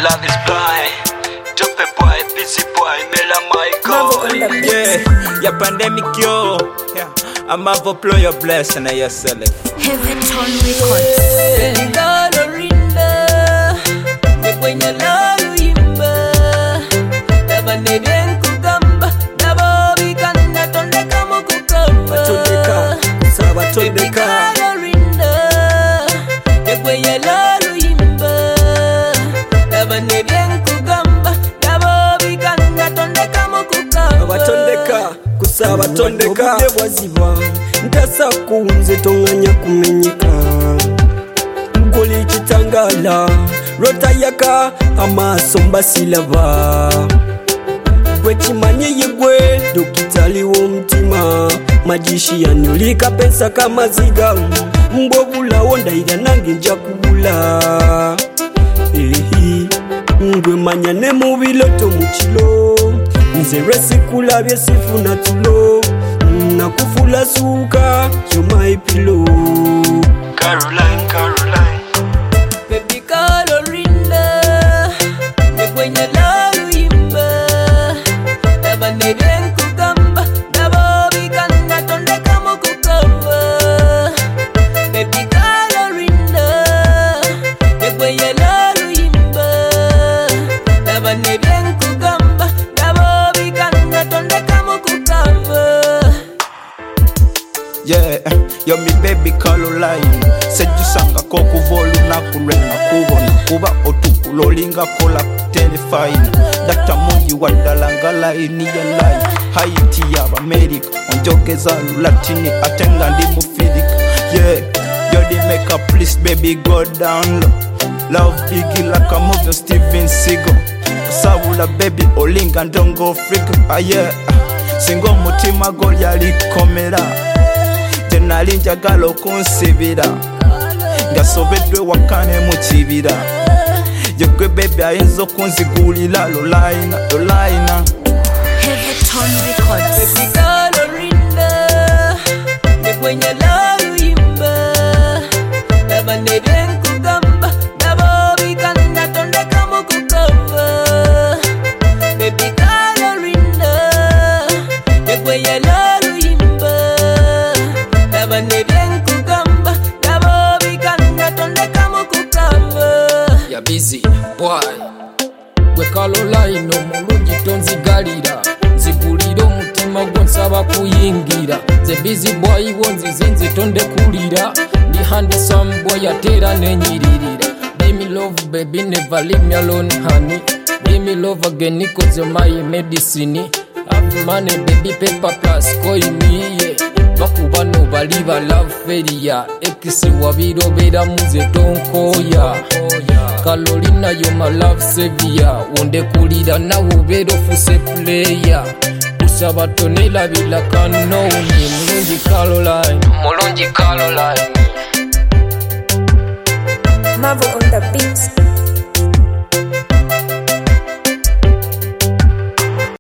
love is blind. Dope boy, busy boy, Mela Michael. Yeah, pandemic yo. Yeah, I'm about blow your blessing and yourself. Heaven Tone Records. Abatondeka bwaziba ntasa kunze tonganya kumenyeka ngoli kitangala rota yaka amaso mbasilaba gwekimanye yigwe dokitali w'omutima majishi yanulika pensa kama ziga mbobula wondaira nange nja kubula ngwe manya ne mubiloto mukilo nze lwesikula sifuna tulo nakufula suka you're my pillow. Caroline, Caroline. Baby Caroline, nekwenye lalu imba nabaneden kugamba nabobikana tonde kama kukamba. Baby Caroline, nekwenye lalu imba nabaneden kugamba nabobikana tonde kama kukamba. Yeah, yo mi baby Caroline. Sejusanga ko kuvolu na kurena kubona kuba otukulolinga kola telefine. Dr. Muji wadalanga line ya line. Haiti ya America onjogeza Latini atenga ndi mufidik. Yeah, yo di make up please baby go down low. Love biggie like a movie Steven Seagal. Sawula baby olinga ndongo freak. Yeah, singo mutima gol yali komera. Nali njagala okunsibira ngasobedde wakane mu kibira yegwe bebe ayinza okunzigulira lolaina Heaven Tone Records. Baby Caroline, nekwenye lalu imba nabaneden kugamba nabobikana tonde kama kukamba. Baby Caroline, nekwenye lalu imba nabaneden kugamba nabobikana tonde kama kukamba. Ya busy boy gwe Caroline omulungi tonzigalira nzigulira omutima gwo nsaba kuyingira ze busy boy wonzize nze tondekulira ndi handsome boy atera nenyiririra. Give me love baby never leave me alone honey. Give me love again because you're my medicine. Have money baby paper plus coin me yeah. Bakuba no baliba love failure ekisi wabirobera muze tonkoya. Carolina you're my love savior wonde kulira nawe obero fuse player usaba tonela bila kanoni mulungi Caroline